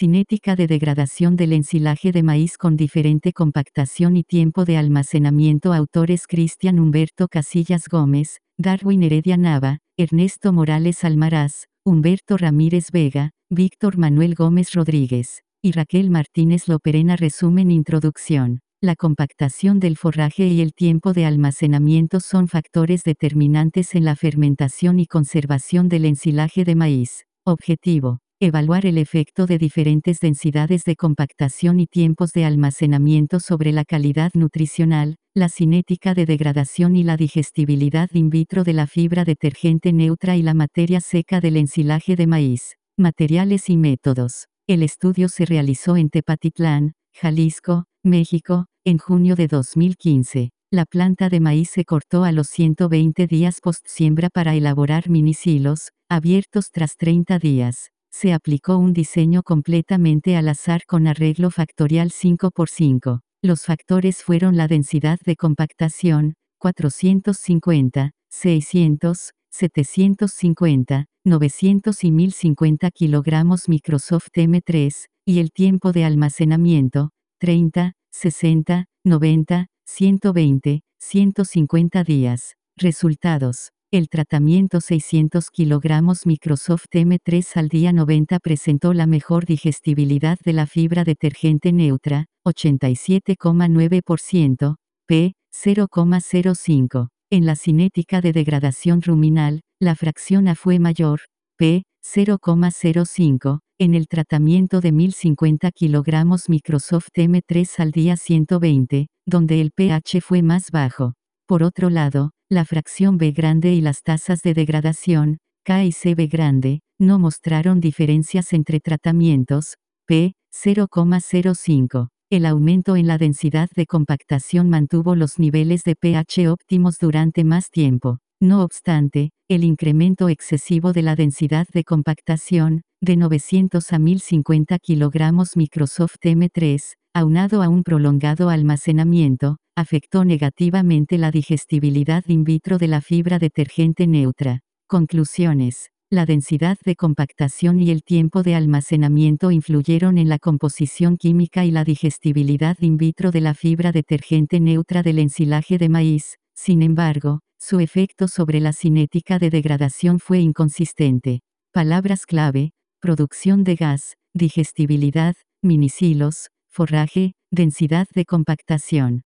Cinética de degradación del ensilaje de maíz con diferente compactación y tiempo de almacenamiento. Autores: Cristian Humberto Casillas Gómez, Darwin Heredia Nava, Ernesto Morales Almaraz, Humberto Ramírez Vega, Víctor Manuel Gómez Rodríguez y Raquel Martínez Loperena. Resumen. Introducción. La compactación del forraje y el tiempo de almacenamiento son factores determinantes en la fermentación y conservación del ensilaje de maíz. Objetivo: evaluar el efecto de diferentes densidades de compactación y tiempos de almacenamiento sobre la calidad nutricional, la cinética de degradación y la digestibilidad in vitro de la fibra detergente neutra y la materia seca del ensilaje de maíz. Materiales y métodos. El estudio se realizó en Tepatitlán, Jalisco, México, en junio de 2015. La planta de maíz se cortó a los 120 días post-siembra para elaborar minisilos, abiertos tras 30 días. Se aplicó un diseño completamente al azar con arreglo factorial 5×5. Los factores fueron la densidad de compactación, 450, 600, 750, 900 y 1050 kilogramos Microsoft M3, y el tiempo de almacenamiento, 30, 60, 90, 120, 150 días. Resultados. El tratamiento 600 kilogramos Microsoft M3 al día 90 presentó la mejor digestibilidad de la fibra detergente neutra, 87,9%, p. 0,05. En la cinética de degradación ruminal, la fracción A fue mayor, p. 0,05, en el tratamiento de 1050 kilogramos Microsoft M3 al día 120, donde el pH fue más bajo. Por otro lado, la fracción B grande y las tasas de degradación, K y CB grande, no mostraron diferencias entre tratamientos, p. 0,05. El aumento en la densidad de compactación mantuvo los niveles de pH óptimos durante más tiempo. No obstante, el incremento excesivo de la densidad de compactación, de 900 a 1050 kilogramos Microsoft M3, aunado a un prolongado almacenamiento, afectó negativamente la digestibilidad in vitro de la fibra detergente neutra. Conclusiones. La densidad de compactación y el tiempo de almacenamiento influyeron en la composición química y la digestibilidad in vitro de la fibra detergente neutra del ensilaje de maíz. Sin embargo, su efecto sobre la cinética de degradación fue inconsistente. Palabras clave: producción de gas, digestibilidad, minisilos, forraje, densidad de compactación.